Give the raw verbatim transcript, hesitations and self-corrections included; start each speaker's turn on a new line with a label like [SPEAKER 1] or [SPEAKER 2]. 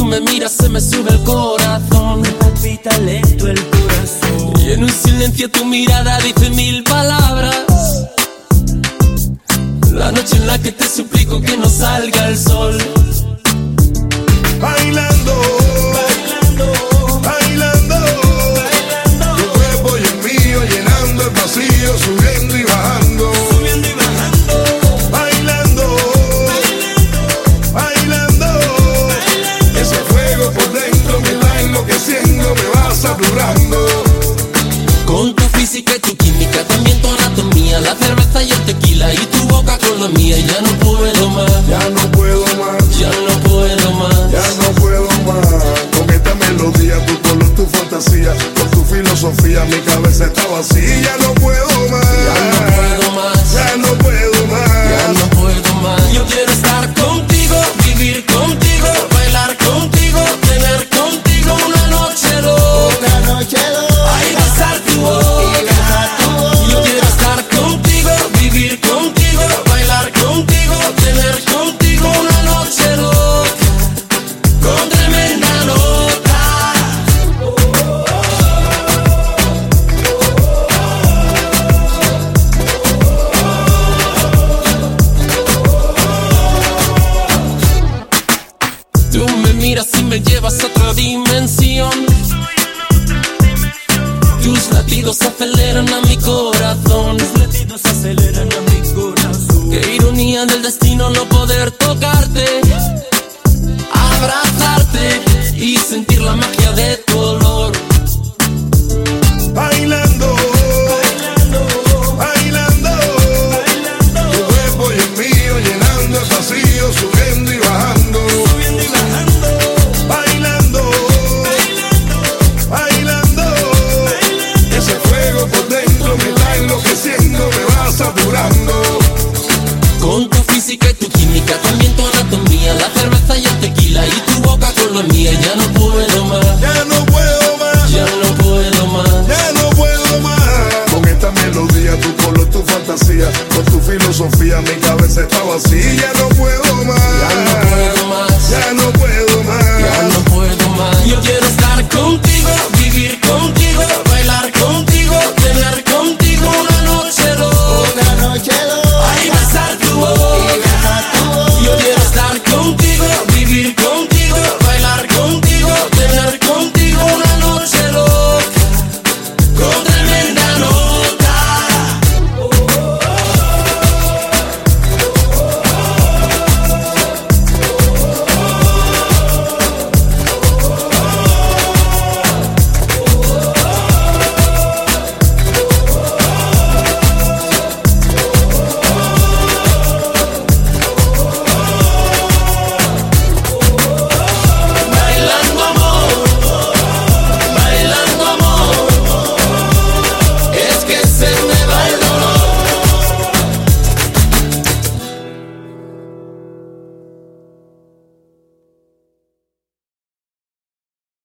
[SPEAKER 1] me miras se me sube el corazón,
[SPEAKER 2] me palpita lento el corazón.
[SPEAKER 1] Y en un silencio tu mirada dice mil palabras. La noche en la que te suplico que no salga el sol.
[SPEAKER 3] Bailando, bailando, bailando, bailando. Tu cuerpo y el mío llenando el vacío, subiendo y bajando,
[SPEAKER 2] subiendo y bajando.
[SPEAKER 3] Bailando, bailando, bailando, bailando. Ese fuego por dentro me va enloqueciendo, me va saturando.
[SPEAKER 1] Con tu física y tu química, también tu anatomía, la cerveza y el tequila y tu boca con la mía. Ya no puedo más,
[SPEAKER 3] ya no puedo más,
[SPEAKER 1] ya no puedo más,
[SPEAKER 3] ya no puedo más. Con esta melodía, tu color, tu fantasía, con tu filosofía, mi cabeza está vacía. Ya no puedo más,
[SPEAKER 1] ya no puedo más,
[SPEAKER 3] ya no puedo más,
[SPEAKER 1] ya no puedo más. Yo quiero estar contigo, vivir contigo, bailar contigo, tener contigo una noche loca,
[SPEAKER 2] una noche loca.
[SPEAKER 1] Ay, besar tu boca. Yo quiero estar contigo, vivir contigo, bailar contigo, tener contigo una noche loca, con tremenda nota. Tú me miras y me llevas a otra dimensión. Tus latidos aceleran a mi corazón.
[SPEAKER 2] Tus latidos aceleran a mi corazón.
[SPEAKER 1] Qué ironía del destino no poder tocarte, abrazarte y sentir la magia de tu olor.
[SPEAKER 3] Bailando, bailando, bailando, bailando. Tu cuerpo y el mío llenando el vacío, subiendo